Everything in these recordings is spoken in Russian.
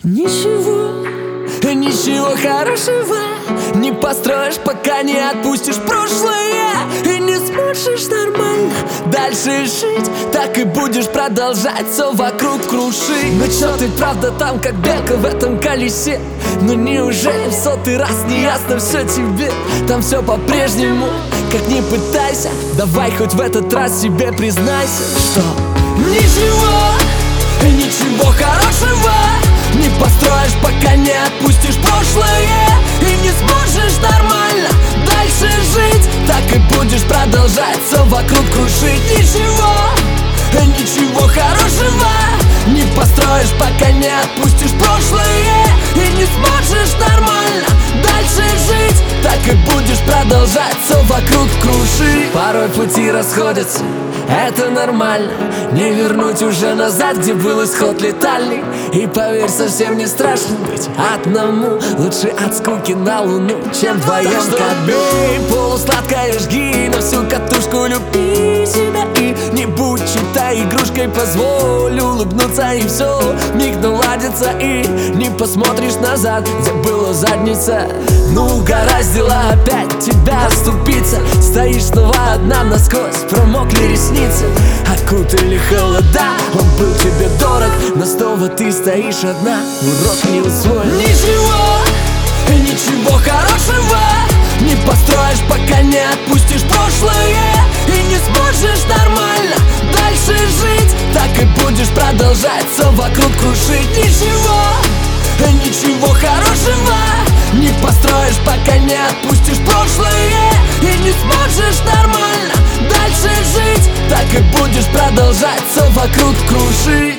Ничего, ничего хорошего не построишь, пока не отпустишь прошлое. И не сможешь нормально дальше жить, так и будешь продолжать все вокруг крушить. Ну чё ты правда там, как белка в этом колесе? Ну неужели в сотый раз не ясно все тебе? Там все по-прежнему, как ни пытайся. Давай хоть в этот раз себе признайся, что ничего, ничего хорошего не построишь, пока не отпустишь прошлое. И не сможешь нормально дальше жить, так и будешь продолжать все вокруг крушить. Ничего, ничего хорошего не построишь, пока не отпустишь прошлое. И не сможешь нормально дальше жить, так и будешь продолжать все вокруг крушить. Порой пути расходятся, это нормально. Не вернуть уже назад, где был исход летальный. И поверь, совсем не страшно быть одному. Лучше от скуки на луну, чем вдвоем. Так что бей, полусладкое жги на всю катушку, люби себя и не будь чьей-то игрушкой. Позволь улыбнуться, и все миг наладится. И не посмотришь назад, где была задница. Ну угораздило опять тебя оступиться. Стоишь снова одна насквозь, промокли ресницы, окутали холода. Он был тебе дорог, но снова ты стоишь одна. Урок не усвоен. Ничего, ничего хорошего не построишь, пока не отпустишь прошлое. И не сможешь нормально дальше жить, так и будешь продолжать все вокруг крушить. Ничего, ничего хорошего не построишь, пока не отпустишь прошлое. И не сможешь нормально дальше жить, так и будешь продолжать все вокруг крушить.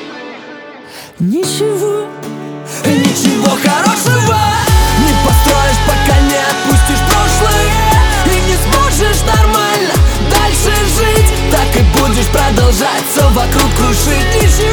Ничего, ничего хорошего не построишь, пока не отпустишь прошлое. И не сможешь нормально дальше жить, так и будешь продолжать все вокруг крушить. Ничего.